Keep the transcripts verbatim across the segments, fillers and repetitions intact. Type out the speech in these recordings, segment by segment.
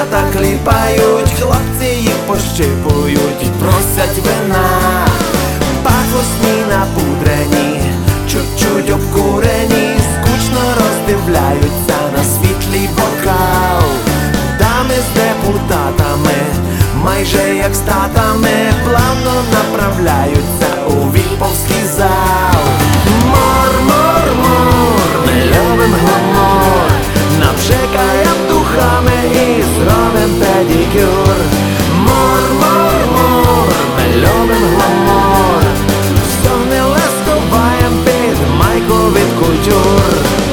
дівчата кліпають, хлопці їх пощипують і просять вина. Пахосні напудрені, чуть-чуть обкурені, скучно роздивляються на світлий бокал. Дами з депутатами, майже як статами, плавно направляються у віповський зал. Мор, мор, мор, ми любим гламур, напшикаєм духами і зробим педикюр. Мор, мор, мор, ми любим гламур, все гниле сховаєм під майку від культур.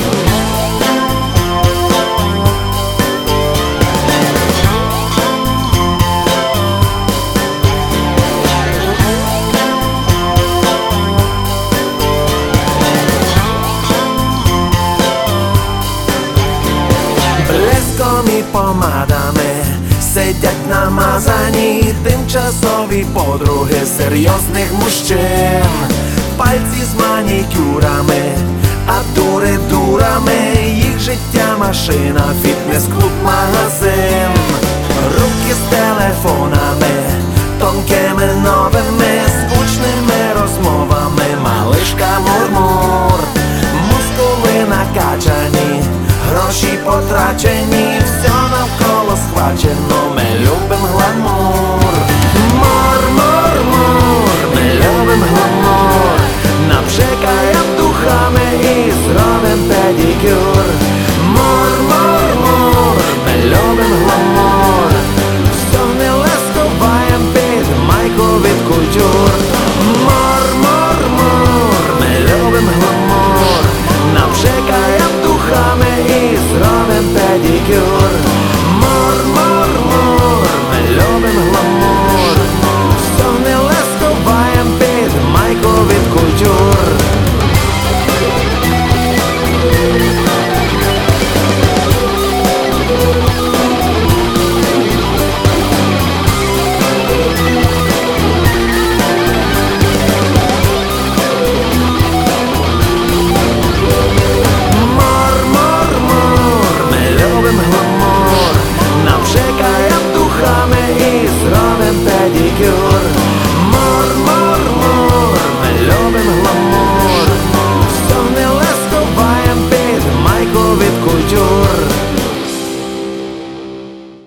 Блеском і помадами сидять намазані тимчасові подруги серйозних мужчин. Пальці з манікюрами, а дури дурами, їх життя машина, фітнес-клуб, магазин. Руки з телефонами, тонкими новими, скучними розмовами, малишка мурмур. Мускули накачані, гроші потрачені, все навколо схвачено, ми любим гламур.